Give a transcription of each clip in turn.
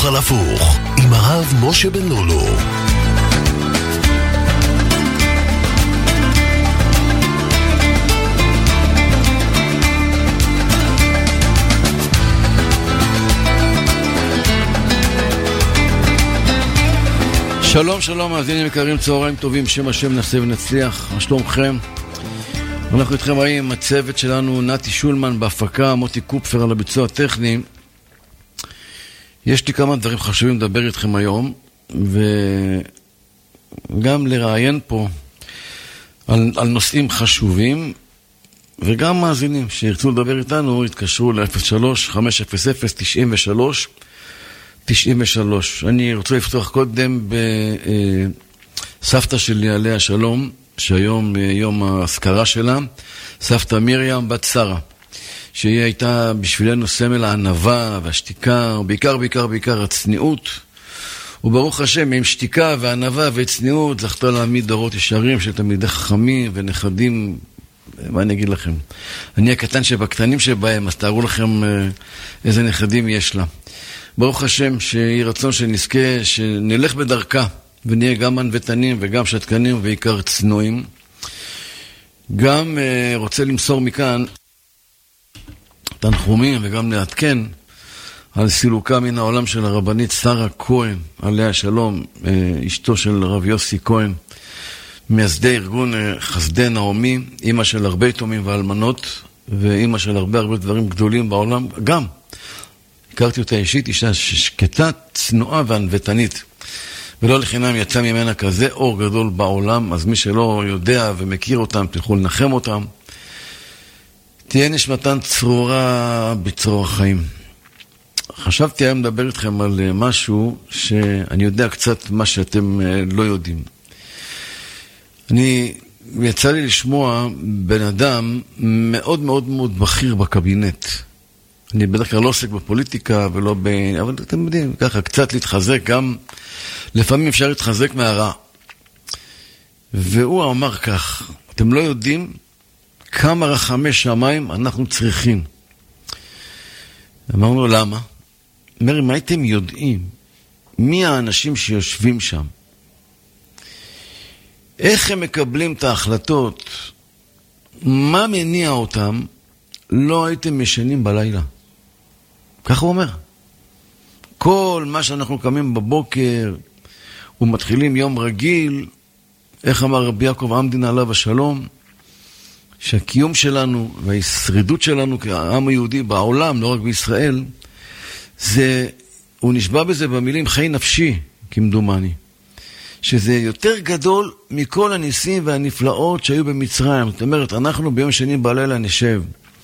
על הפוך עם הרב משה בן לולו. שלום שלום מאזינים יקרים, צהריים טובים, שם השם נעשה ונצליח. מה שלומכם? אנחנו איתכם עם הצוות שלנו, נתי שולמן בהפקה, מוטי קופפר על הביצוע הטכני. יש לי כמה דברים חשובים לדבר איתכם היום, וגם לראיין פה על נושאים חשובים, וגם מאזינים שירצו לדבר איתנו יתקשרו ל-03-500-93-93. אני רוצה לפתוח קודם בסבתא שלי עליה שלום, שהיום יום ההזכרה שלה, סבתא מרים בת שרה, שהיא הייתה בשבילנו סמל הענווה והשתיקה, ובעיקר הצניעות, וברוך השם עם שתיקה וענווה וצניעות זכתה להעמיד דורות ישרים של תלמידי חכמים ונכדים. מה אני אגיד לכם, אני הקטן שבקטנים שבהם, אז תארו לכם איזה נכדים יש לה. ברוך השם שיהי רצון שנזכה, שנלך בדרכה ונהיה גם ענוותנים וגם שתקנים ועיקר צנועים. גם רוצה למסור מכאן תנחומים וגם לעדכן על סילוקה מן העולם של הרבנית שרה כהן עליה שלום, אשתו של רב יוסי כהן, מייסדי ארגון חסדי נעמי, אמא של הרבה יתומים ואלמנות ואמא של הרבה דברים גדולים בעולם. גם הכרתי אותה אישית, אישה שקטה, צנועה וענוותנית, ולא לחינם יצא ממנה כזה אור גדול בעולם. אז מי שלא יודע ומכיר אותם, תלכו לנחם אותם. תהיה נשמתן צרורה בצרור החיים. חשבתי היום לדבר איתכם על משהו שאני יודע קצת מה שאתם לא יודעים. יצא לי לשמוע בן אדם מאוד מאוד מאוד בכיר בקבינט. אני בדרך כלל לא עוסק בפוליטיקה ולא אבל אתם יודעים, ככה קצת להתחזק, גם לפעמים אפשר להתחזק מהרע. והוא אמר כך, אתם לא יודעים כמה רחמי שמיים אנחנו צריכים. אמרנו למה? אומר, אם הייתם יודעים מי האנשים שיושבים שם, איך הם מקבלים את ההחלטות, מה מניע אותם, לא הייתם ישנים בלילה. כך הוא אומר. כל מה שאנחנו קמים בבוקר ומתחילים יום רגיל, איך אמר רבי יעקב עמדין עליו השלום, שהקיום שלנו וההשרידות שלנו כעם היהודי בעולם, לא רק בישראל, הוא נשבע בזה במילים חי נפשי, כמדומני, שזה יותר גדול מכל הניסים והנפלאות שהיו במצרים. זאת אומרת, אנחנו ביום שני בלילה נשב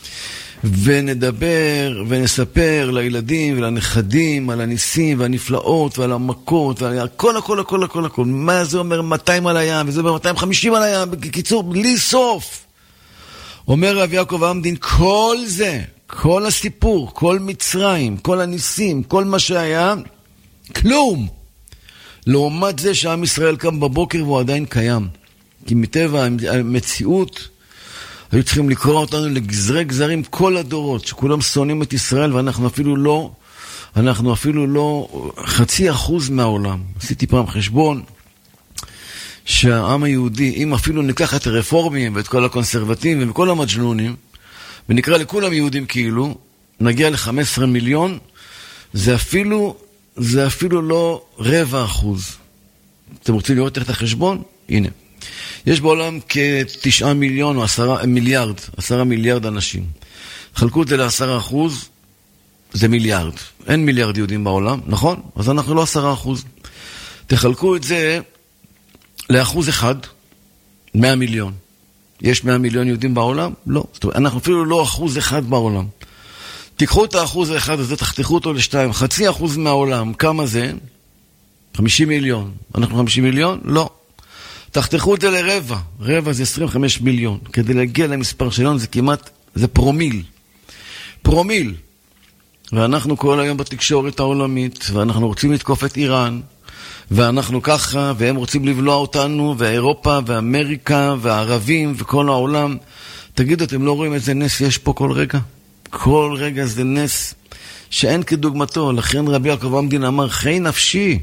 ונדבר ונספר לילדים ולנכדים על הניסים והנפלאות ועל המכות ועל הכל. מה זה אומר 200 על הים וזה אומר 250 על הים, בקיצור בלי סוף. אומר רב יעקב עמדין, כל זה, כל הסיפור, כל מצרים, כל הניסים, כל מה שהיה, כלום לעומת זה שעם ישראל קם בבוקר והוא עדיין קיים. כי מטבע המציאות היו צריכים לקרוא אותנו לגזרי גזרים כל הדורות, שכולם שונאים את ישראל, ואנחנו אפילו לא 0.5% מהעולם. עשיתי פעם חשבון שהעם היהודי, אם אפילו ניקח את הרפורמים ואת כל הקונסרבטיבים וכל המג'נונים, ונקרא לכולם יהודים כאילו, נגיע ל-15 מיליון, זה אפילו לא 0.25%. אתם רוצים לראות איך את החשבון? הנה. יש בעולם כ9 מיליון או 10 מיליארד אנשים. חלקו את זה ל10%, זה מיליארד. אין מיליארד יהודים בעולם, נכון? אז אנחנו לא 10%. תחלקו את זה ל1%, 100 מיליון. יש 100 מיליון יהודים בעולם? לא. זאת אומרת, אנחנו אפילו לא 1% בעולם. תיקחו את ה1% הזה, תחתכו אותו ל2, 0.5% מהעולם. כמה זה? 50 מיליון. אנחנו 50 מיליון? לא. תחתכו את זה לרבע. רבע זה 25 מיליון. כדי להגיע למספר שלנו זה פרומיל. ואנחנו כל היום בתקשורת העולמית, ואנחנו רוצים לתקוף את איראן, ואנחנו ככה, והם רוצים לבלוע אותנו, ואירופה, ואמריקה, והערבים, וכל העולם. תגידו, אתם לא רואים איזה נס יש פה כל רגע? כל רגע זה נס שאין כדוגמתו. לכן רבי יעקב עמדין אמר, חי נפשי,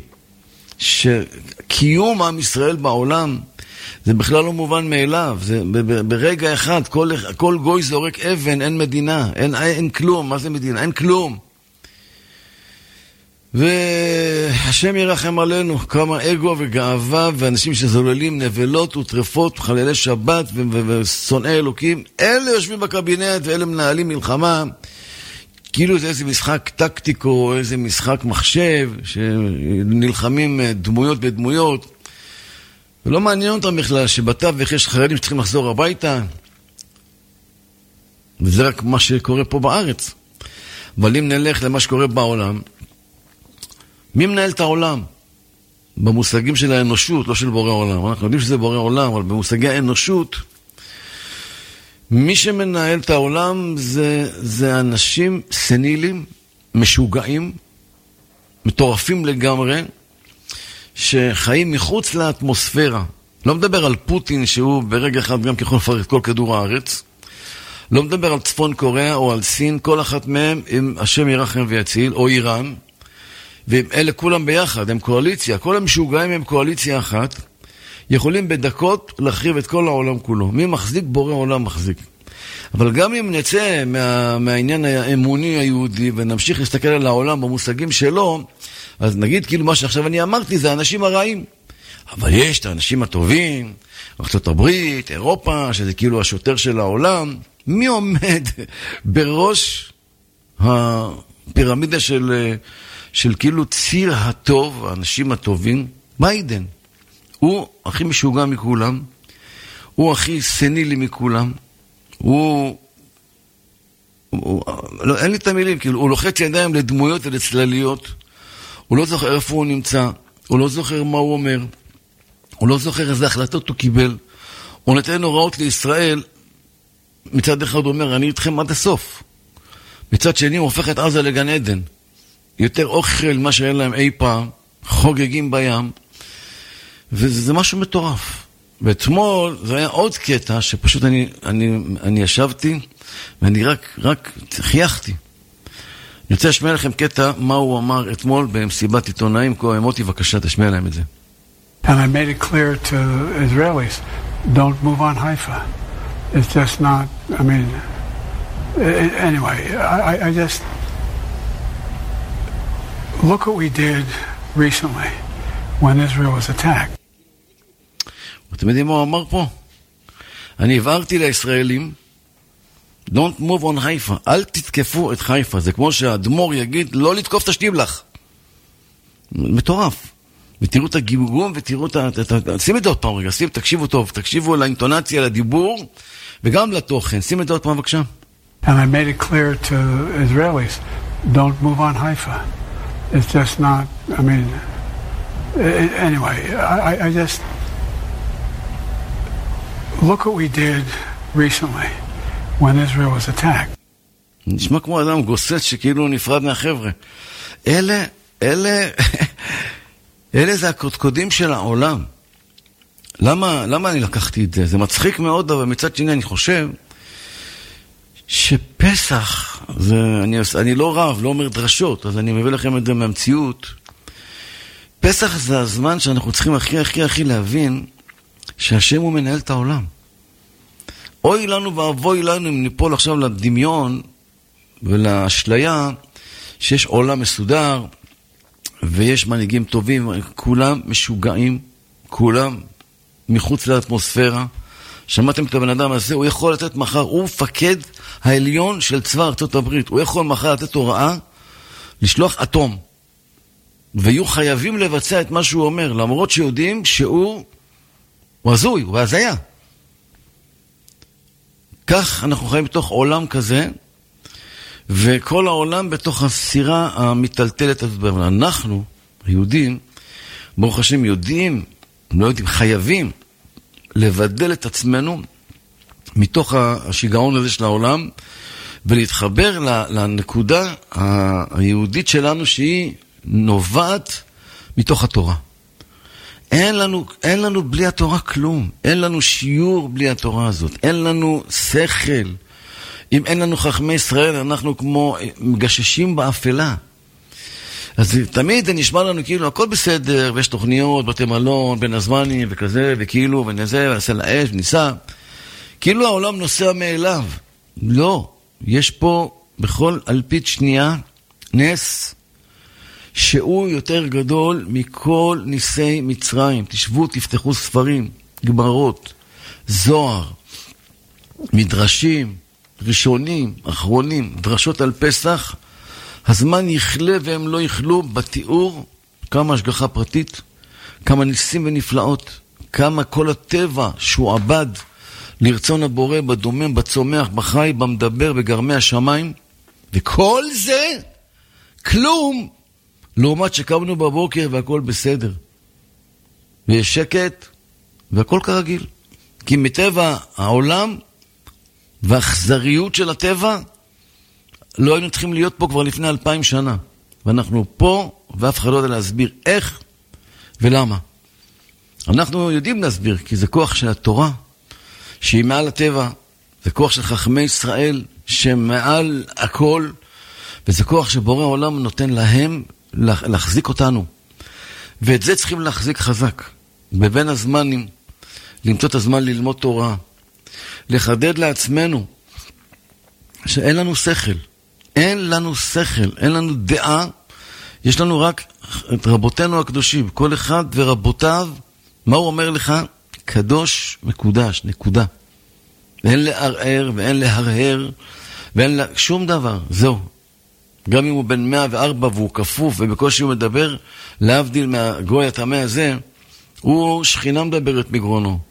שקיום עם ישראל בעולם, זה בכלל לא מובן מאליו. זה ברגע אחד, כל גוי זורק אבן, אין מדינה, אין כלום. מה זה מדינה? אין כלום. והשם ירחם עלינו, כמה אגו וגאווה, ואנשים שזוללים נבלות וטרפות, חללי שבת ושונאי אלוקים, אלה יושבים בקבינט ואלה מנהלים מלחמה, כאילו זה איזה משחק טקטיקו, איזה משחק מחשב, שנלחמים דמויות בדמויות, ולא מעניין אותם בכלל שבתווך יש חרדים שצריכים לחזור הביתה, וזה רק מה שקורה פה בארץ. אבל אם נלך למה שקורה בעולם, מי מנהל את העולם? במושגים של האנושות, לא של בורא עולם. אנחנו יודעים שזה בורא עולם, אבל במושגי האנושות, מי שמנהל את העולם זה אנשים סנילים, משוגעים, מטורפים לגמרי, שחיים מחוץ לאטמוספירה. לא מדבר על פוטין שהוא ברגע אחד גם יכול לפרק כל כדור הארץ. לא מדבר על צפון קוריאה או על סין, כל אחת מהם עם השם ירחם ויציל, או איראן. ואלה כולם ביחד, הם קואליציה, כל המשוגעים הם קואליציה אחת, יכולים בדקות להחריב את כל העולם כולו. מי מחזיק? בורא עולם מחזיק. אבל גם אם נצא מהעניין האמוני היהודי, ונמשיך להסתכל על העולם במושגים שלו, אז נגיד כאילו מה שעכשיו אני אמרתי, זה האנשים הרעים. אבל יש את האנשים הטובים, ארצות הברית, אירופה, שזה כאילו השוטר של העולם. מי עומד בראש הפירמידה של כאילו ציר הטוב, האנשים הטובים? ביידן. הוא הכי משוגע מכולם, הוא הכי סנילי מכולם, לא, אין לי את המילים, כאילו, הוא לוחץ ידיים לדמויות ולצלליות, הוא לא זוכר איפה הוא נמצא, הוא לא זוכר מה הוא אומר, הוא לא זוכר איזה החלטות הוא קיבל, הוא נותן הוראות לישראל, מצד אחד הוא אומר, אני איתכם עד הסוף, מצד שני הוא הופך את עזה לגן עדן, יותר אוכל מה שאין להם אי פעם, חוגגים בים, וזה משהו מטורף. ואתמול זה היה עוד קטע שפשוט אני ישבתי ואני רק חייכתי. אני רוצה לשמע לכם קטע מה הוא אמר אתמול במסיבת עיתונאים. מוטי, בבקשה, תשמע להם את זה. And I made it clear to Israelis, don't move on Haifa. It's just not, I mean, anyway, I just, look what we did recently when Israel was attacked. אתם יודעים מה הוא אמר פה? אני הבהרתי לישראלים, don't move on חיפה, אל תתקפו את חיפה. זה כמו שהאדמו"ר יגיד, לא לתקוף את השטיבלח. מטורף. ותראו את הגיבום, ותראו שים את זה עוד פעם רגע, תקשיבו טוב, תקשיבו לאינטונציה, לדיבור, וגם לתוכן. שים את זה עוד פעם בבקשה. And I made it clear to Israelis, don't move on Haifa. It's just not, I mean, anyway, I just, look what we did recently when Israel was attacked. נשמע כמו אדם גוסס שכאילו נפרד מהחבר'ה. אלה זה הקודקודים של העולם. למה אני לקחתי את זה? זה מצחיק מאוד, אבל מצד שני אני חושב שפסח, אני לא רב, לא אומר דרשות, אז אני מביא לכם את זה מהמציאות. פסח זה הזמן שאנחנו צריכים הכי להבין שהשם הוא מנהל את העולם. אוי לנו ואבוי לנו אם ניפול עכשיו לדמיון ולאשליה שיש עולם מסודר ויש מנהיגים טובים, כולם משוגעים, כולם מחוץ לאטמוספירה. שמעתם את הבן אדם הזה, הוא יכול לתת מחר, הוא מפקד העליון של צבא ארצות הברית, הוא יכול מחר לתת הוראה לשלוח אטום, ויהיו חייבים לבצע את מה שהוא אומר, למרות שיודעים שהוא הזוי, הוא הזיה. כך אנחנו חיים בתוך עולם כזה, וכל העולם בתוך הסירה המטלטלת הזאת. אנחנו, היהודים, ברוך השם יודעים, לא יודעים, חייבים לבדל את עצמנו מתוך השיגעון הזה של העולם, ולהתחבר לנקודה היהודית שלנו שהיא נובעת מתוך התורה. אין לנו בלי התורה כלום. אין לנו שיעור בלי התורה הזאת. אין לנו שכל. אם אין לנו חכמי ישראל, אנחנו כמו מגששים באפלה. אז תמיד זה נשמע לנו כאילו הכל בסדר, ויש תוכניות, בתי מלון, בין הזמנים וכזה, וכאילו, ונזה, ונעשה לאש, וניסה. כאילו העולם נוסע מאליו. לא, יש פה בכל אלפית שנייה נס שהוא יותר גדול מכל ניסי מצרים. תשבו, תפתחו ספרים, גמרות, זוהר, מדרשים, ראשונים, אחרונים, דרשות על פסח. הזמן יכלה והם לא יכלו בתיאור כמה השגחה פרטית, כמה ניסים ונפלאות, כמה כל הטבע שהוא עבד לרצון הבורא, בדומם, בצומח, בחי, במדבר, בגרמי השמיים, וכל זה כלום לעומת שקמנו בבוקר והכל בסדר. ויש שקט והכל כרגיל. כי מטבע העולם והאכזריות של הטבע לא היינו צריכים להיות פה כבר לפני 2000 שנה. ואנחנו פה ואף אחד לא יודע להסביר איך ולמה. אנחנו יודעים להסביר, כי זה כוח של התורה, שהיא מעל הטבע, זה כוח של חכמי ישראל, שמעל הכל, וזה כוח שבורא העולם נותן להם להחזיק אותנו. ואת זה צריכים להחזיק חזק. בבין הזמנים, למצוא את הזמן ללמוד תורה, לחדד לעצמנו, שאין לנו שכל, אין לנו שכל, אין לנו דעה, יש לנו רק את רבותינו הקדושים, כל אחד ורבותיו, מה הוא אומר לך? קדוש מקודש, נקודה. ואין לערער ואין להרהר ואין שום דבר, זהו. גם אם הוא בן 104 והוא כפוף ובקושי הוא מדבר, להבדיל מהגוי התמה הזה, הוא שכינה מדברת מגרונו.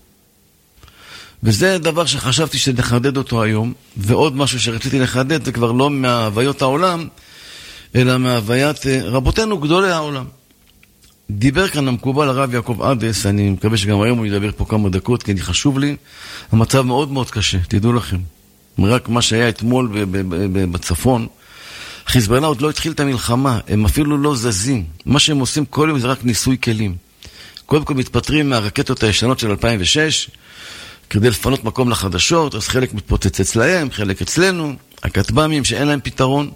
וזה דבר שחשבתי שנחדד אותו היום, ועוד משהו שרציתי לחדד, זה כבר לא מהוויות העולם, אלא מהוויית רבותינו גדולי העולם. דיבר כאן המקובל הרב יעקב עדס, אני מקווה שגם היום הוא ידבר פה כמה דקות, כי חשוב לי, המצב מאוד מאוד קשה, תדעו לכם. רק מה שהיה אתמול בצפון, חיזבאללה עוד לא התחיל את המלחמה, הם אפילו לא זזים. מה שהם עושים כל יום זה רק ניסוי כלים. קודם כל מתפטרים מהרקטות הישנות של 2006, כדי לפנות מקום לחדשות, אז חלק מתפוצץ אצלהם, חלק אצלנו, הכתב"מים שאין להם פתרון,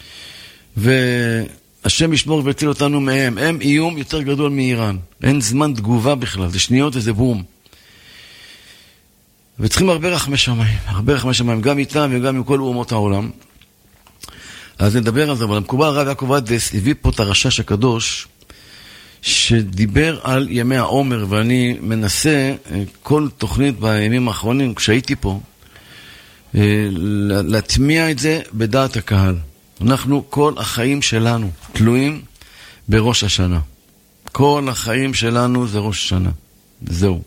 והשם ישמור ויציל אותנו מהם. הם איום יותר גדול מאיראן. אין זמן תגובה בכלל, זה שניות וזה בום. וצריכים הרבה רחמי שמיים, גם איתם וגם עם כל אומות העולם. אז נדבר על זה, אבל המקובל הרב יעקב עדס הביא פה את הרשש הקדוש, שדיבר על ימי העומר, ואני מנסה כל תוכנית בימים האחרונים, כשהייתי פה, להטמיע את זה בדעת הקהל. אנחנו, כל החיים שלנו תלויים בראש השנה. כל החיים שלנו זה ראש השנה. זהו.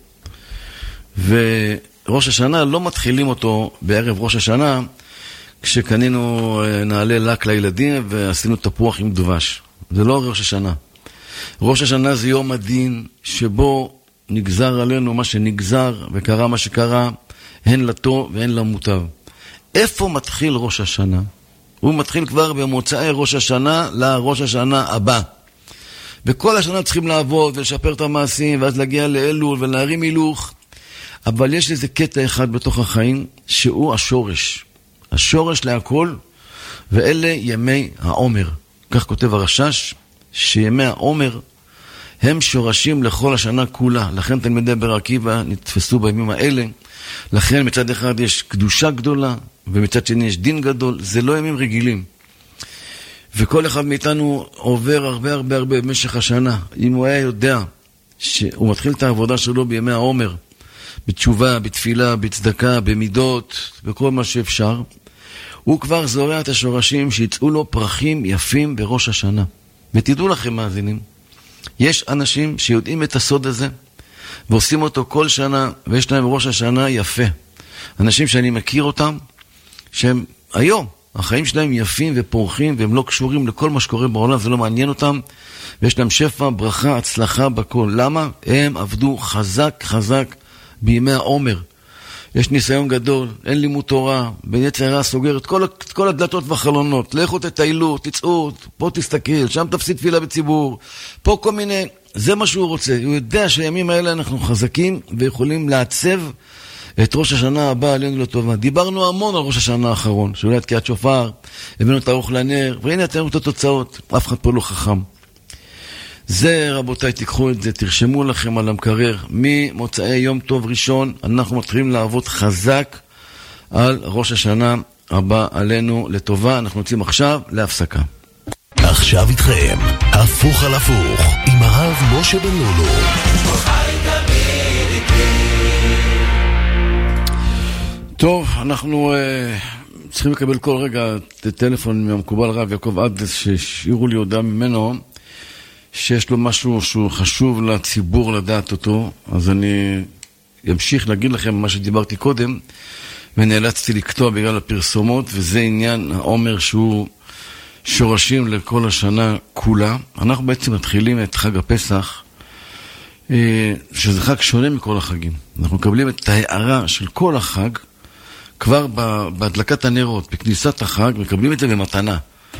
וראש השנה לא מתחילים אותו בערב ראש השנה, כשקנינו נעלי לק לילדים ועשינו תפוח עם דבש. זה לא ראש השנה. ראש השנה זה יום הדין שבו נגזר עלינו מה שנגזר וקרה מה שקרה, הן לטוב והן למוטב. איפה מתחיל ראש השנה? הוא מתחיל כבר במוצאי ראש השנה לראש השנה הבא. וכל השנה צריכים לעבוד ולשפר את המעשים ואז להגיע לאלול ולהרים הילוך. אבל יש איזה קטע אחד בתוך החיים שהוא השורש. השורש להכל, ואלה ימי העומר. כך כותב הרשש, שימי העומר הם שורשים לכל השנה כולה. לכן תלמידי באר עקיבא נתפסו בימים האלה. לכן מצד אחד יש קדושה גדולה, ומצד שני יש דין גדול. זה לא ימים רגילים. וכל אחד מאיתנו עובר הרבה במשך השנה. אם הוא היה יודע שהוא מתחיל את העבודה שלו בימי העומר, בתשובה, בתפילה, בצדקה, במידות, בכל מה שאפשר, הוא כבר זורע את השורשים שיצאו לו פרחים יפים בראש השנה. ותדעו לכם מאזינים, יש אנשים שיודעים את הסוד הזה, ועושים אותו כל שנה, ויש להם ראש השנה יפה. אנשים שאני מכיר אותם, שהם היום, החיים שלהם יפים ופורחים, והם לא קשורים לכל מה שקורה בעולם, זה לא מעניין אותם, ויש להם שפע, ברכה, הצלחה בכל. למה? הם עבדו חזק בימי העומר. יש ניסיון גדול, אין לימוד תורה, ביצר הרע סוגר את כל הדלתות והחלונות. לכו תטיילו, תצאו, פה תסתכל, שם תפסיד תפילה בציבור, פה כל מיני, זה מה שהוא רוצה. הוא יודע שהימים האלה אנחנו חזקים ויכולים לעצב את ראש השנה הבא עלינו לטובה. דיברנו המון על ראש השנה האחרון, שאולי תקיעת שופר, הבאנו את הארוך לנר, והנה אתם את התוצאות, אף אחד פה לא חכם. זה, רבותיי, תיקחו את זה, תרשמו לכם על המקרר. ממוצאי יום טוב ראשון, אנחנו מתחילים לעבוד חזק על ראש השנה הבא עלינו לטובה. אנחנו יוצאים עכשיו להפסקה. עכשיו איתכם, הפוך על הפוך, עם הרב משה בן לולו. טוב, אנחנו צריכים לקבל כל רגע טלפון מהמקובל רב יעקב אדס, שהשאירו לי הודעה ממנו, שיש לו משהו שהוא חשוב לציבור לדעת אותו. אז אני אמשיך להגיד לכם מה שדיברתי קודם, ונאלצתי לקטוע בגלל הפרסומות, וזה עניין העומר שהוא שורשים לכל השנה כולה. אנחנו בעצם מתחילים את חג הפסח, שזה חג שונה מכל החגים. אנחנו מקבלים את ההערה של כל החג, כבר בהדלקת הנרות, בכניסת החג, מקבלים את זה במתנה.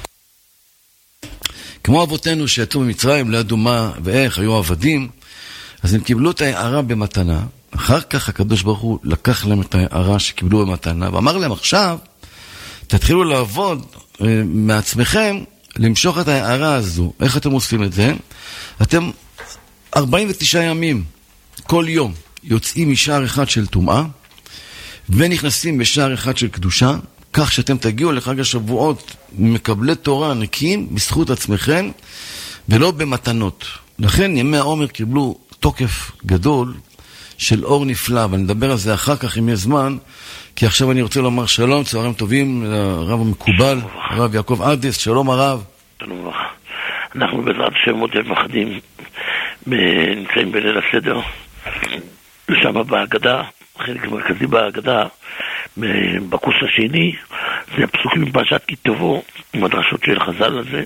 כמו אבותינו שיצאו ממצרים, לא ידעו מה ואיך, היו עבדים, אז הם קיבלו את ההערה במתנה. אחר כך הקדוש ברוך הוא לקח להם את ההערה שקיבלו במתנה, ואמר להם עכשיו, תתחילו לעבוד מעצמכם, למשוך את ההערה הזו. איך אתם עושים את זה? אתם 49 ימים, כל יום, יוצאים משער אחד של טומאה, ונכנסים בשער אחד של קדושה, כך שאתם תגיעו לחג השבועות מקבלי תורה נקיים בזכות עצמכם, ולא במתנות. לכן ימי העומר קיבלו תוקף גדול של אור נפלא, ואני אדבר על זה אחר כך אם יש זמן, כי עכשיו אני רוצה לומר שלום, צהריים טובים לרב המקובל, הרב יעקב אדס. שלום הרב. שלום. אנחנו בעזרת השם עוד מחדים, נמצאים בליל הסדר, ושם בהגדה, חלק מרכזי בהגדה, בקורס השני, זה הפסוקים מפרשת כי תבוא, עם הדרשות של חז"ל הזה,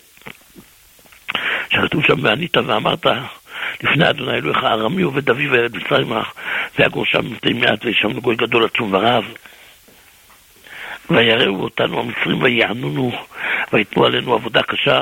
שכתוב שם וענית ואמרת, לפני אדוני אלוהיך ארמי עובד אבי וירד מצרימה, ויגור שם מתי מעט וישמנו גוי גדול עצום ורב, ויראו אותנו המצרים ויענונו, ויתנו עלינו עבודה קשה,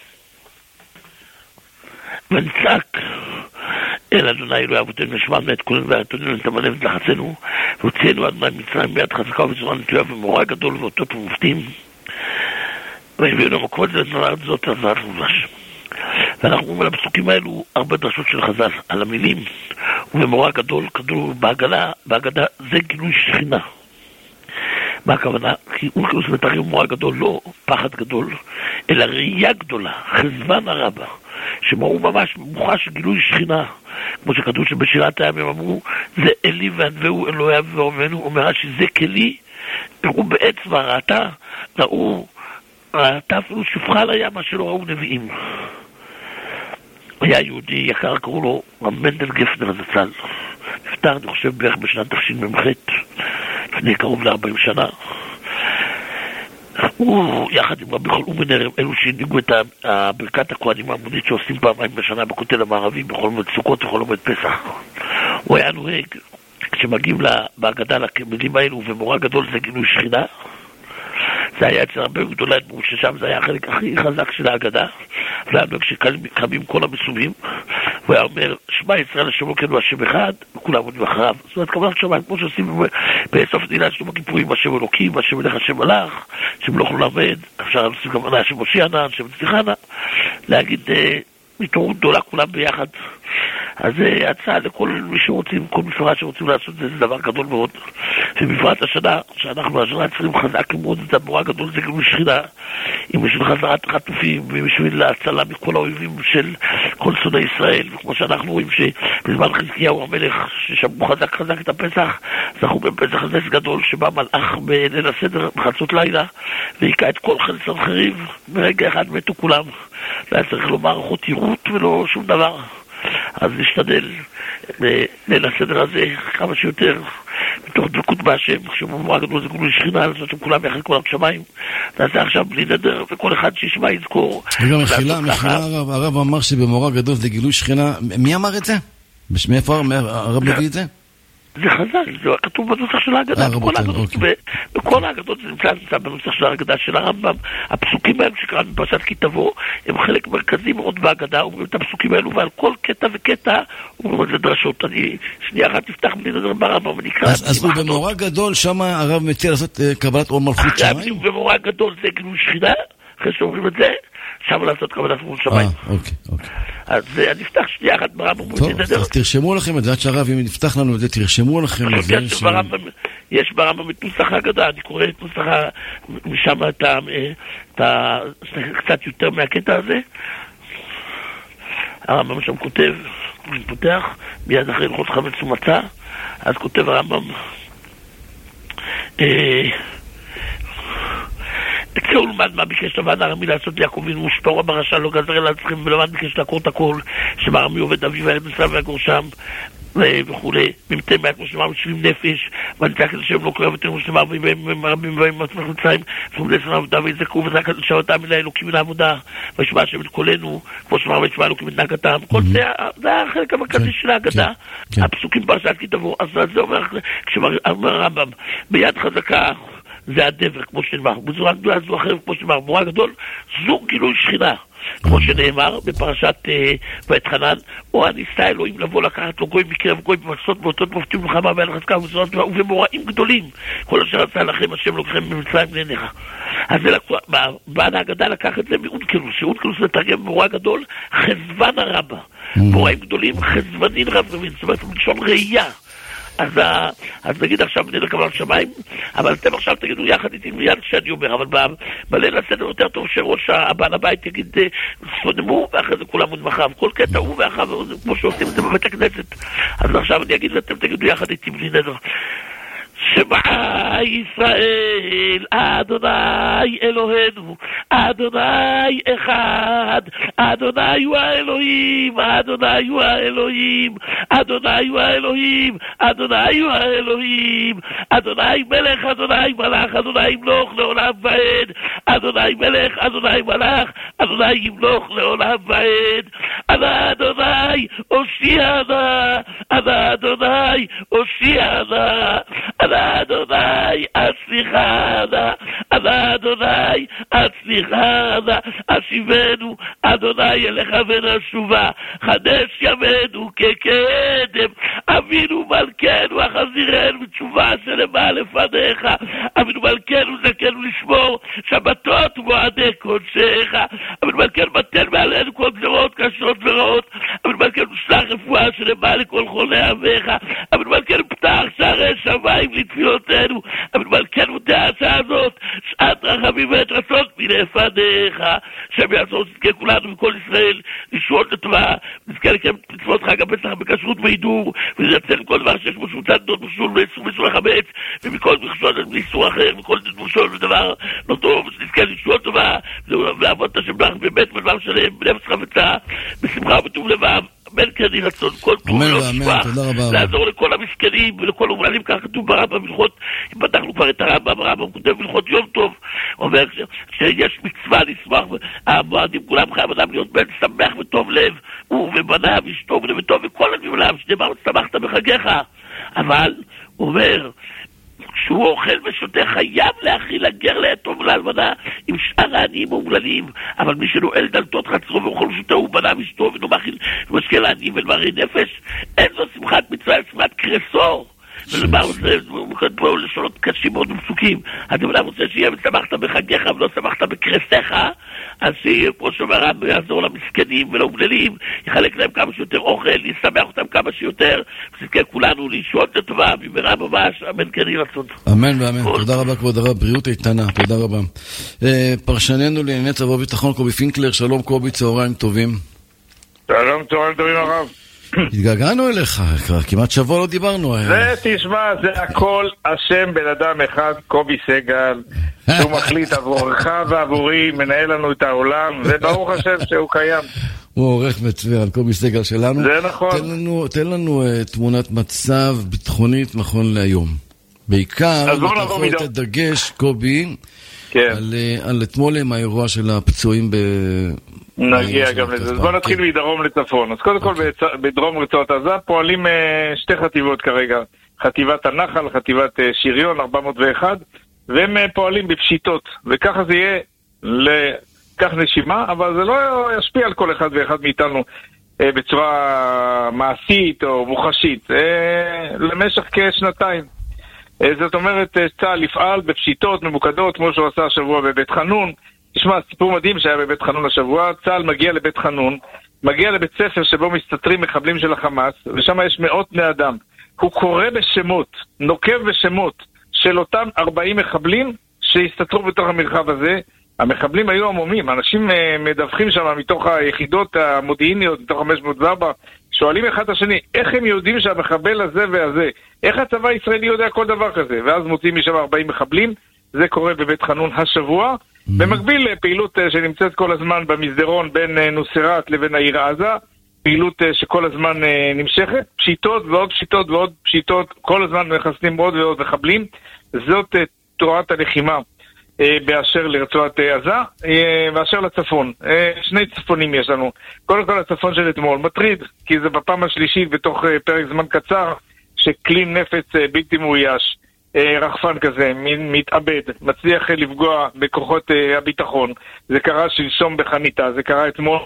ונצעק אל אדוני אלוהי אבותינו נשמענו את קולנו ויתנו נתמלא את לחצנו, והוציאנו אדוני מצרים ביד חזקה ובצורה נטויה ומורא גדול ואותות ומופתים, והביאנו מקומות לתנועת זאת עזרת ובלש. ואנחנו אומרים על הפסוקים האלו הרבה דרשות של חז"ל על המילים, ובמורא גדול כתוב בהגדה זה גילוי שכינה. מה הכוונה? כי אולקוס מתארים מורא גדול, לא פחד גדול, אלא ראייה גדולה, חזבן הרבה, שמראו ממש מוחש גילוי שכינה, כמו שכתוב שבשירת הימים אמרו, זה אלי וענבהו אלוהי ואומנו, אומר שזה כלי, ראו בעץ ראתה אפילו שופחה על הים, מה שלא ראו נביאים. היה יהודי יקר, קראו לו רב מנדל גפנר זצ"ל, נפטר אני חושב בערך בשנת תשמ"ח, לפני קרוב ל-40 שנה. הוא יחד עם רבי חולומנר, אלו שהנהיגו את ברכת הכהנים העמודית שעושים פעמיים בשנה בכותל המערבי, בכל מועד סוכות ובכל מועד פסח. הוא היה נוהג, כשמגיעים בהגדה למילים האלו, ומורא גדול זה גילוי שכינה, זה היה אצל הרבה גדולה, ששם זה היה החלק הכי חזק של ההגדה, והיה נוהג שקמים כל המסובים, הוא היה אומר, שמע ישראל השם אלוקינו השם אחד, וכולם עונים אחריו. זאת אומרת, כמובן שמיים, כמו שעושים בסוף נעילת שלום הכיפורים, השם אלוקים, השם מלך, השם מלך, השם לא יכול לעבד, אפשר להוסיף גם השם מושיענה, השם צליחנה, להגיד מתעוררות גדולה כולם ביחד. אז זה הצעה לכל מי שרוצים, כל מפרעה שרוצים לעשות זה דבר גדול מאוד. ובפרט השנה, שאנחנו השנה צריכים חזק מאוד, את המורא גדול זה גילוי שכינה, עם בשביל חזרת החטופים, ובשביל להצלה מכל האויבים של כל שונאי ישראל, וכמו שאנחנו רואים שבזמן חזקיהו המלך, ששמעו חזק את הפסח, זכו בפסח נס גדול, שבא מלאך בליל הסדר, בחצות לילה, והיכה את כל חיל סנחריב, ברגע אחד מתו כולם. והיה צריך לומר רוחות יירוט ולא שום דבר. אז נשתדל ליל הסדר הזה כמה שיותר מתוך דבקות בהשם, כשמורא גדול זה גילוי שכינה, לעשות שכולם יחד כל השמיים, נעשה עכשיו בלי נדר, וכל אחד שישמע יזכור. וגם מחילה הרב אמר שבמורא גדול זה גילוי שכינה. מי אמר את זה? מאיפה הרב מביא את זה? זה חז"ל, זה כתוב בנוסח של ההגדה, בכל ההגדות זה נמצא בנוסח של ההגדה של הרמב"ם. הפסוקים האלו שקראנו בפרשת כי תבוא, הם חלק מרכזי מאוד בהגדה, אומרים את הפסוקים האלו, ועל כל קטע וקטע אומרים את זה דרשות. אני שנייה אחת תפתח בלי נדר ברמב"ם ונקרא. אז במאורע גדול, שם הרב מציע לעשות קבלת עול מלכות שמיים? במאורע גדול זה גילוי שכינה, אחרי שאומרים את זה, שם לעשות קבלת עול שמיים. אוקיי. אז אני אפתח שנייה אחת ברמב"ם. טוב, אז תרשמו לכם את זה, עד שהרב, אם נפתח לנו את זה, תרשמו לכם את זה. יש ברמב"ם את נוסח ההגדה, אני קורא את נוסח, משם קצת יותר מהקטע הזה. הרמב"ם שם כותב, אני פותח, מיד אחרי הלכות חמץ ומצה, אז כותב הרמב"ם, אצלו למד מה ביקש לבן ארמי לעשות יעקב אבינו ושפרוע ברשע לא גזר אל עצמכם ולמד ביקש לעקור את הכל שמארמי עובד אביו והילד מסביב והגור שם וכולי במתי מעט כמו שנאמר בשבים נפש ונצח את השם לא קורא ותראו שנאמר ומרבים ובאים מצמח מצרים ועומדי סנא עבודה ויזכו וזק את שעותם אל האלוקים מן העבודה וישמע השם את קולנו כמו שנאמר וישמע אלוקים את נהגתם כל זה החלק המרכזי של ההגדה הפסוקים פרשת כי תבוא אז זה אומר כשאומר הרמב"ם ביד חזקה זה הדבר, כמו שנאמר, בזורה גדולה זו אחרת, כמו שנאמר, מורה גדול, זו גילוי שכינה, כמו שנאמר בפרשת ואת חנן, או הניסה אלוהים לבוא לקחת לו גוי מקרב גוי במסות באותות מופתים מלחמה ועל חזקה ובמוראים גדולים, כל אשר עשה לכם השם לוקחם ממצרים לעיניך. אז זה בעד ההגדה לקח את זה מאונקלוס, שאונקלוס זה תרגם מורה גדול, חזבן הרבה, מוראים גדולים, חזבנין רב-רבים, זאת אומרת, מלשון ראייה. אז נגיד עכשיו נדע קבלת שמיים, אבל אתם עכשיו תגידו יחד איתי מיד שאני אומר, אבל בליל הסדר יותר טוב שראש הבעל הבית יגיד ספונמו, ואחרי זה כולם עוד מחר, כל קטע הוא ואחר, כמו שעושים את זה בבית הכנסת. אז עכשיו אני אגיד ואתם תגידו יחד איתי בלי נדר. שמע ישראל, אדוני אלוהינו, אדוני אחד, אדוני הוא האלוהים, אדוני הוא האלוהים, אדוני הוא האלוהים, אדוני הוא האלוהים, אדוני מלך, אדוני מלך, אדוני ימלוך לעולם ועד, אדוני מלך, אדוני מלך, אדוני ימלוך לעולם ועד, אדוני הושיע נא, אדוני הושיע נא, אדוני הצליחה נא, אדוני הצליחה נא, השיבנו אדוני אליך ונשובה, חדש ימינו כקדם, אבינו מלכנו החזירנו בתשובה שלמה לפניך, אבינו מלכנו זכנו לשמור שבתות ומועדי קודשך, אבינו מלכנו בטל מעלינו כל גזרות קשות ורעות, אבינו מלכנו שלח רפואה שלמה לכל חולי עמך, אבינו מלכנו פתח שערי שמיים לתפילותינו, אבינו מלכנו דעה השעה הזאת שעת רחמים ועת רצון מלפניך, שם יעזור נזכה כולנו מכל ישראל לשרות לטובה, נזכה לקיים מצוות חג הפסח בכשרות והידור, ולנצל כל דבר שיש בו שום צד דוד משול ואיסור החמץ, ומכל מכשול ואיסור אחר, מכל משול ודבר לא טוב, נזכה לשרות טובה ולעבוד את השם לך באמת בדבר שלהם בנפש חפצה, בשמחה ובטוב לבב, אמן כן יהי רצון, כל טוב לא שבח, לעזור לכל המסכנים ולכל אומללים, כך כתוב ברמב"ם הלכות, אם פתחנו כבר את הרמב"ם כותב הלכות יום טוב, אומר שיש מצווה לשמח, המועדים כולם חייב אדם להיות בן שמח וטוב לב, הוא ובניו אשתו ובני ביתו וכל הגמליו, שנאמר שמחת בחגיך, אבל הוא אומר כשהוא אוכל ושותה חייב להכיל הגר ליתום ולאלמנה עם שאר העניים האומללים, אבל מי שנועל דלתות חצרו ואוכל ושותו הוא בניו אשתו ואינו מאכיל ומשקה לעניים ולמרי נפש, אין זו שמחת מצווה, שמחת קרסו. ולמה הוא פה לשונות קשים מאוד ומסוקים, הדבר רוצה שיהיה ושמחת בחגיך ולא שמחת בקרסיך, אז שיהיה כמו שאומר יעזור למסכנים ולאומללים, יחלק להם כמה שיותר אוכל, ישמח אותם כמה שיותר, ושנזכה כולנו לישועות לטובה במהרה ממש, אמן כן יהי רצון. אמן ואמן. תודה רבה כבוד הרב, בריאות איתנה, תודה רבה. פרשננו לענייני צבא וביטחון קובי פינקלר, שלום קובי, צהריים טובים. שלום, צהריים טובים הרב. התגעגענו אליך, כמעט שבוע לא דיברנו. זה תשמע, זה הכל השם בן אדם אחד, קובי סגל, שהוא מחליט עבורך ועבורי, מנהל לנו את העולם, וברוך השם שהוא קיים. הוא עורך מצוין, קובי סגל שלנו. זה נכון. תן לנו תמונת מצב ביטחונית נכון להיום. בעיקר, אתה יכול לתת דגש, קובי, על אתמול עם האירוע של הפצועים נגיע גם לזה. אז בוא נתחיל מדרום לצפון. אז קודם כל בדרום רצועת עזה פועלים שתי חטיבות כרגע. חטיבת הנחל, חטיבת שריון 401, והם פועלים בפשיטות, וככה זה יהיה לקח נשימה, אבל זה לא ישפיע על כל אחד ואחד מאיתנו בצורה מעשית או מוחשית, למשך כשנתיים. זאת אומרת, צה"ל יפעל בפשיטות ממוקדות, כמו שהוא עשה השבוע בבית חנון. תשמע, סיפור מדהים שהיה בבית חנון השבוע. צה"ל מגיע לבית חנון, מגיע לבית ספר שבו מסתתרים מחבלים של החמאס, ושם יש מאות בני אדם. הוא קורא בשמות, נוקב בשמות של אותם 40 מחבלים שהסתתרו בתוך המרחב הזה. המחבלים היו עמומים, אנשים מדווחים שם מתוך היחידות המודיעיניות, מתוך 504, שואלים אחד את השני, איך הם יודעים שהמחבל הזה והזה? איך הצבא הישראלי יודע כל דבר כזה? ואז מוצאים משם 40 מחבלים, זה קורה בבית חנון השבוע. במקביל לפעילות שנמצאת כל הזמן במסדרון בין נוסרת לבין העיר עזה, פעילות שכל הזמן נמשכת, פשיטות ועוד פשיטות ועוד פשיטות, כל הזמן מחסנים עוד ועוד מחבלים. זאת תורת הלחימה באשר לרצועת עזה, באשר לצפון. שני צפונים יש לנו. קודם כל הצפון של אתמול מטריד, כי זה בפעם השלישית בתוך פרק זמן קצר, שכלי נפץ בלתי מאויש, רחפן כזה, מתאבד, מצליח לפגוע בכוחות הביטחון. זה קרה שלשום בחניתה, זה קרה אתמול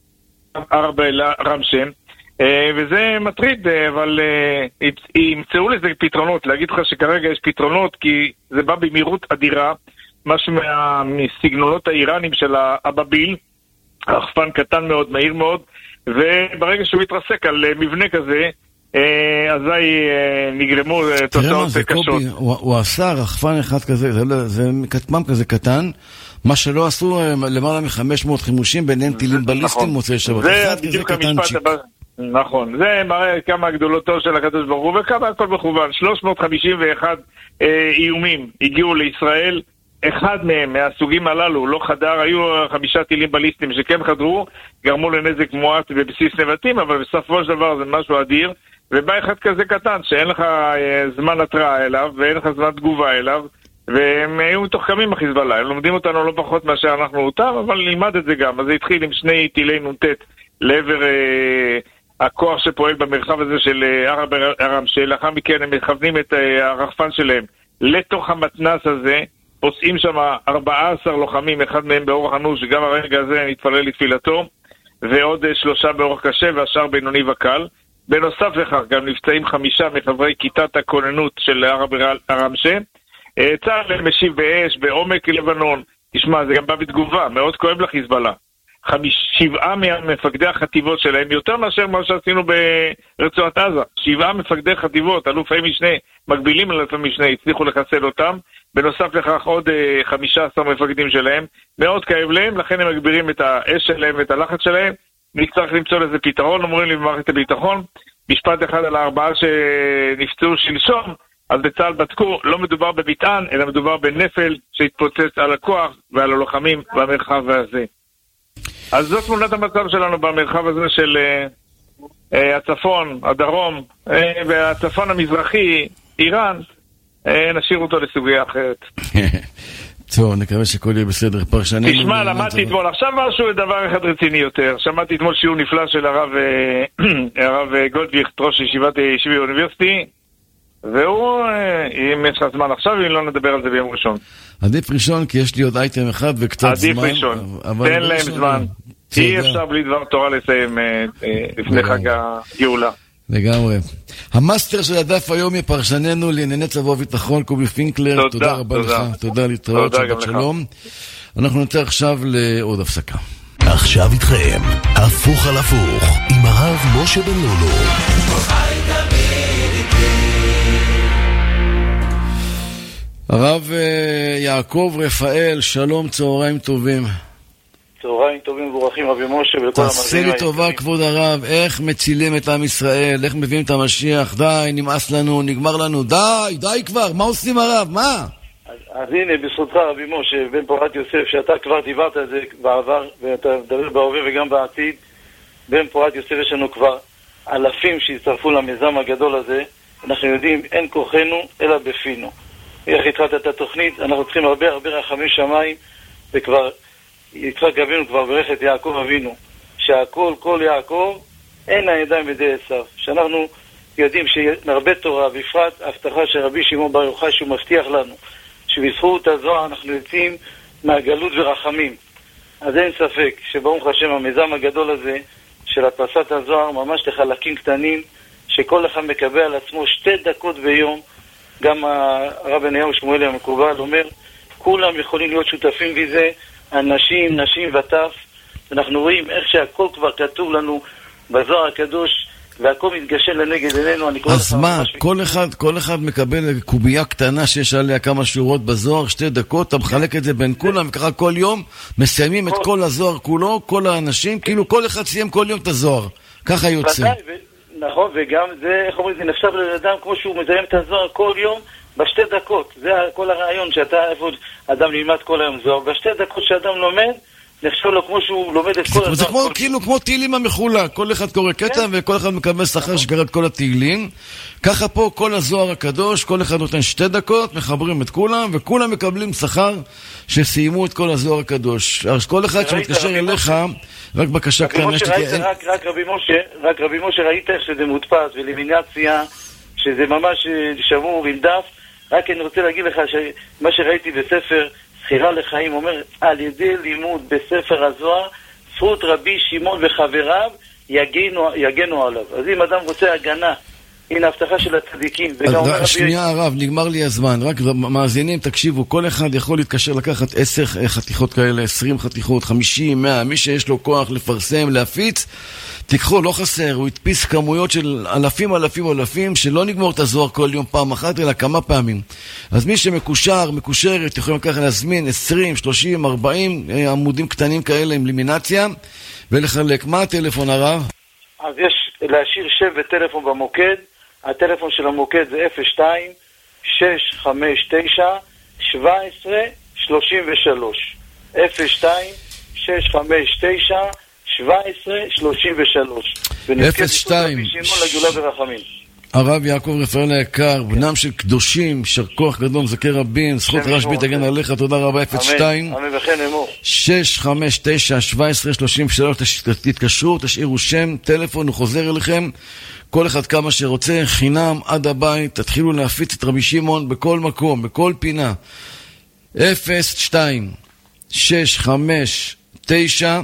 ערב רמשם, וזה מטריד, אבל ימצאו לזה פתרונות. להגיד לך שכרגע יש פתרונות, כי זה בא במהירות אדירה, משהו מסגנונות האיראנים של האבביל, רחפן קטן מאוד, מהיר מאוד, וברגע שהוא מתרסק על מבנה כזה, אזי נגרמו תוצאות קשות. קובי, הוא עשה רחפן אחד כזה, זה כתמם כזה קטן, מה שלא עשו למעלה מ-500 חימושים, ביניהם טילים בליסטיים מוצאי שבת. זה בדיוק המשפט הבא. נכון, זה מראה כמה גדולתו של הקדוש ברוך הוא, וכמה הכל מכוון. 351 איומים הגיעו לישראל, אחד מהם, מהסוגים הללו, לא חדר, היו 5 טילים בליסטיים שכן חדרו, גרמו לנזק מועט בבסיס נבטים, אבל בסופו של דבר זה משהו אדיר, ובא אחד כזה קטן, שאין לך זמן התראה אליו, ואין לך זמן תגובה אליו, והם היו מתוחכמים החיזבאללה, הם לומדים אותנו לא פחות מאשר אנחנו אותם, אבל נלמד את זה גם. אז זה התחיל עם 2 טילי נ"ט לעבר הכוח שפועל במרחב הזה של ערב רמשם, לאחר מכן הם מכוונים את הרחפן שלהם לתוך המתנ"ס הזה, פוסעים שם 14 לוחמים, אחד מהם באורח אנוש, שגם הרגע הזה נתפלל לתפילתו, ועוד 3 באורח קשה והשאר בינוני וקל. בנוסף לכך גם נפצעים 5 מחברי כיתת הכוננות של ערב רמשם. צה"ל משיב באש בעומק לבנון. תשמע, זה גם בא בתגובה, מאוד כואב לחיזבאללה. 7 ממפקדי החטיבות שלהם, יותר מאשר מה שעשינו ברצועת עזה. 7 מפקדי חטיבות, אלופי משנה, מקבילים לאלופי משנה, הצליחו לחסל אותם. בנוסף לכך עוד 15 מפקדים שלהם. מאוד כאב להם, לכן הם מגבירים את האש שלהם ואת הלחץ שלהם. נצטרך למצוא לזה פתרון, אומרים לי במערכת הביטחון. משפט אחד על 4 שנפצעו שלשום, אז בצה"ל בדקו, לא מדובר במטען, אלא מדובר בנפל שהתפוצץ על הכוח ועל הלוחמים במרחב הזה. אז זאת תמונת המצב שלנו במרחב הזה של הצפון, הדרום, והצפון המזרחי, איראן, נשאיר אותו לסוגיה אחרת. טוב, נקווה שכל יהיה בסדר. תשמע, למדתי אתמול, עכשיו משהו דבר אחד רציני יותר. שמעתי אתמול שיעור נפלא של הרב גולדוויכט, ראש ישיבת האוניברסיטי, והוא, אם יש לך זמן עכשיו, אם לא נדבר על זה ביום ראשון. עדיף ראשון, כי יש לי עוד אייטם אחד וקצת זמן. עדיף ראשון, תן להם זמן. אי אפשר בלי דבר תורה לסיים לפני חג הגאולה. לגמרי. המאסטר של הדף היום פרשננו לענייני צבא וביטחון, קובי פינקלר. תודה רבה לך. תודה להתראות, שבת שלום. אנחנו נצא עכשיו לעוד הפסקה. עכשיו איתכם, הפוך על הפוך, עם הרב משה בן לולו. הרב יעקב רפאל, שלום, צהריים טובים. צהריים טובים וברוכים רבי משה ולכל המאזינים. תעשה לי טובה כבוד הרב, איך מצילים את עם ישראל, איך מביאים את המשיח, די, נמאס לנו, נגמר לנו, די כבר, מה עושים הרב, מה? אז הנה, בזכותך רבי משה, בן פורת יוסף, שאתה כבר דיברת על זה בעבר, ואתה מדבר בהווה וגם בעתיד, בן פורת יוסף יש לנו כבר אלפים שהצטרפו למיזם הגדול הזה, אנחנו יודעים, אין כוחנו אלא בפינו. איך התחלת את התוכנית, אנחנו צריכים הרבה רחמי שמיים, וכבר יצחק אבינו כבר ברך את יעקב אבינו, שהכל, כל יעקב, אין הידיים בידי עשיו. שאנחנו יודעים שנרבה תורה, בפרט הבטחה של רבי שמעון בר יוחאי שהוא מבטיח לנו שבזכות הזוהר אנחנו יוצאים מהגלות ורחמים. אז אין ספק שברוך השם המיזם הגדול הזה של הדפסת הזוהר ממש לחלקים קטנים שכל אחד מקבל על עצמו 2 דקות ביום. גם הרב אליהו שמואלי המקובל אומר כולם יכולים להיות שותפים בזה, אנשים, נשים וטף. אנחנו רואים איך שהכל כבר כתוב לנו בזוהר הקדוש והכל מתגשם לנגד עינינו. אז מה, כל אחד מקבל קובייה קטנה שיש עליה כמה שורות בזוהר, 2 דקות, אתה מחלק את זה בין כולם, וככה כל יום מסיימים את כל הזוהר כולו, כל האנשים, כאילו כל אחד סיים כל יום את הזוהר, ככה יוצא. נכון, וגם זה, איך אומרים, זה נחשב לאדם כמו שהוא מזיים את הזוהר כל יום ב2 דקות. זה כל הרעיון שאתה, איפה אדם נלמד כל היום זוהר, ב2 דקות שאדם לומד, נחשב לו כמו שהוא לומד את כל הזוהר. זה כאילו כמו תהילים המחולה, כל אחד קורא קטע וכל אחד מקבל שכר שקרא את כל התהילים. ככה פה כל הזוהר הקדוש, כל אחד נותן 2 דקות, מחברים את כולם, וכולם מקבלים שכר שסיימו את כל הזוהר הקדוש. אז כל אחד שמתקשר אליך, רק בקשה קטנה. רק רבי משה ראית איך שזה מודפס ולמינציה, שזה ממש שמור עם דף. רק אני רוצה להגיד לך שמה שראיתי בספר זכירה לחיים אומר, על ידי לימוד בספר הזוהר, זכות רבי שמעון וחבריו יגנו עליו. אז אם אדם רוצה הגנה, הנה הבטחה של הצדיקים. שנייה הרב, נגמר לי הזמן. רק מאזינים, תקשיבו, כל אחד יכול להתקשר לקחת 10 חתיכות כאלה, 20 חתיכות, 50, 100, מי שיש לו כוח לפרסם, להפיץ, תיקחו, לא חסר, הוא יתפיס כמויות של אלפים, שלא נגמור את הזוהר כל יום פעם אחת, אלא כמה פעמים. אז מי מקושרת, יכולים ככה להזמין 20, 30, 40 עמודים קטנים כאלה עם לימינציה, ולחלק. מה הטלפון הרב? אז יש להשאיר שם וטלפון במוקד. הטלפון של המוקד זה 02-659-1733. 02-659-1733. 02 הרב יעקב רפאל היקר, בנם של קדושים, שכוח גדול, זכה רבים, זכות רשב"י תגן עליך, תודה רבה. 02 659-1733. תתקשרו, תשאירו שם, טלפון, הוא חוזר אליכם, כל אחד כמה שרוצה, חינם עד הבית. תתחילו להפיץ את רבי שמעון בכל מקום, בכל פינה. 02 659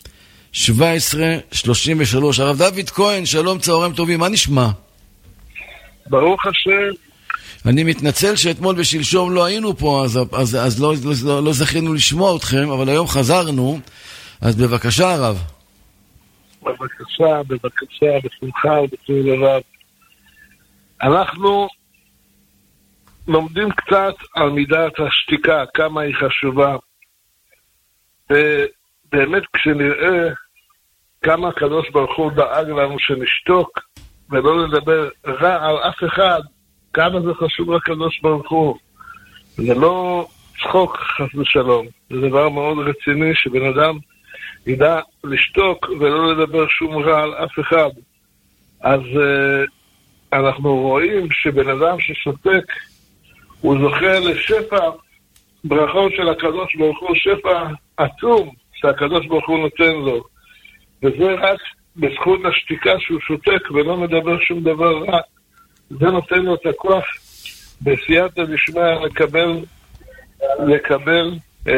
1733. הרב דוד כהן, שלום, צהריים טובים, מה נשמע? ברוך השם. אני מתנצל שאתמול ושלשום לא היינו פה, אז לא זכינו לשמוע אתכם, אבל היום חזרנו, אז בבקשה הרב. בבקשה, בשמחה ובטוב לבב. אנחנו לומדים קצת על מידת השתיקה, כמה היא חשובה. ובאמת כשנראה כמה הקדוש ברוך הוא דאג לנו שנשתוק, ולא לדבר רע על אף אחד, כמה זה חשוב לקדוש ברוך הוא. זה לא צחוק חס ושלום, זה דבר מאוד רציני שבן אדם ידע לשתוק ולא לדבר שום רע על אף אחד. אז אנחנו רואים שבן אדם ששותק הוא זוכה לשפע ברכות של הקדוש ברוך הוא, שפע עצום שהקדוש ברוך הוא נותן לו, וזה רק בזכות השתיקה שהוא שותק ולא מדבר שום דבר רע. זה נותן לו את הכוח בסייעתא דשמיא לקבל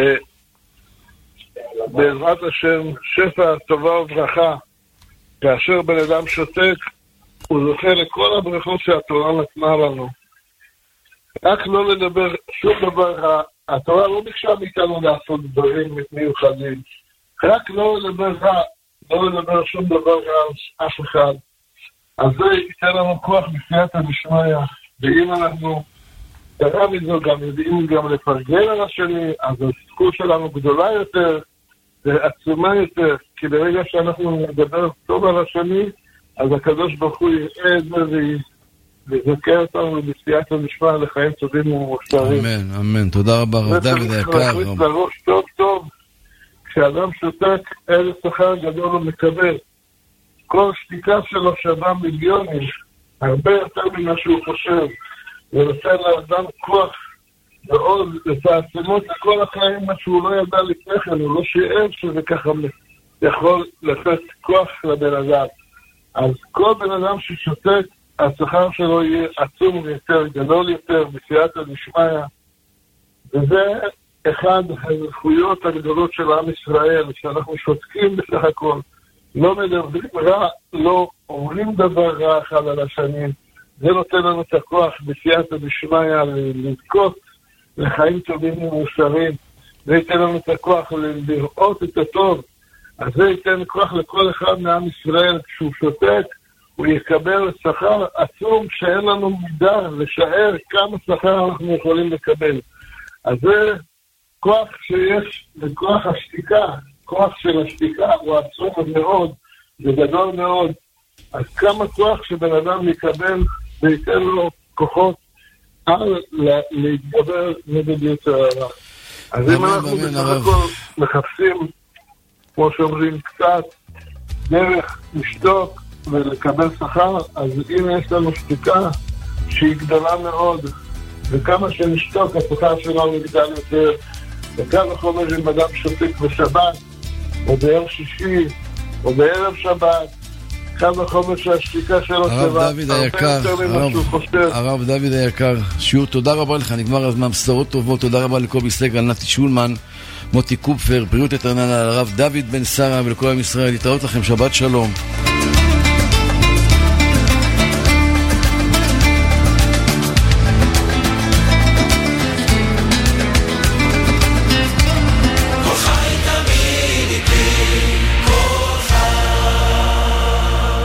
בעזרת השם שפע טובה וברכה. כאשר בן אדם שותק הוא זוכה לכל הברכות שהתורה נתנה לנו. רק לא לדבר שום דבר רע. התורה לא ביקשה מאיתנו לעשות דברים מיוחדים, רק לא לדבר רע, לא לדבר שום דבר רע על אף אחד. אז זה ייתן לנו כוח בסייעתא דשמיא. ואם אנחנו קרה מזו גם יודעים גם לפרגן על השני, אז הזכות שלנו גדולה יותר ועצומה יותר, כי ברגע שאנחנו נדבר טוב על השני, אז הקדוש ברוך הוא יראה את זה ויזכה אותנו בסייעתא דשמיא לחיים טובים ומאושרים. אמן, אמן. תודה רבה רב דוד היקר. להכניס לראש טוב טוב, כשאדם שותק איזה שכר גדול הוא מקבל. כל שתיקה שלו שווה מיליונים, הרבה יותר ממה שהוא חושב. זה נותן לאדם כוח ועוד לתעצמות לכל החיים, מה שהוא לא ידע לפני כן, הוא לא שיער שזה ככה יכול לתת כוח לבן אדם. אז כל בן אדם ששותק, השכר שלו יהיה עצום יותר, גדול יותר, בסייעתא דשמיא, וזה אחד הזכויות הגדולות של עם ישראל, שאנחנו שותקים בסך הכל, לא מדברים רע, לא אומרים דבר רע אחד על השני, זה נותן לנו את הכוח בסייעתא דשמיא לזכות לחיים טובים ומוסריים, זה ייתן לנו את הכוח לראות את הטוב, אז זה ייתן כוח לכל אחד מעם ישראל, כשהוא שותק, הוא יקבל שכר עצום שאין לנו מידה לשער כמה שכר אנחנו יכולים לקבל. אז זה כוח שיש לכוח השתיקה, כוח של השתיקה הוא עצום מאוד, זה גדול מאוד, אז כמה כוח שבן אדם יקבל וייתן לו כוחות להתגבר נגד יצר הרע. אז אם אנחנו בסך הכל מחפשים, כמו שאומרים, קצת דרך לשתוק ולקבל שכר, אז הנה יש לנו שתיקה שהיא גדולה מאוד, וכמה שנשתוק השכר שלנו יגדל יותר, וכמה חומר עם אדם שותק בשבת, או בערב שישי, או בערב שבת, כמה חומר שהשתיקה שלו שווה, הרב דוד היקר, הרב דוד היקר, שיעור, תודה רבה לך, נגמר הזמן, בשורות טובות, תודה רבה לקובי סגל, נתי שולמן, מוטי קופפר, בריאות יתרננה, הרב דוד בן שרה ולכל עם ישראל, להתראות לכם, שבת שלום.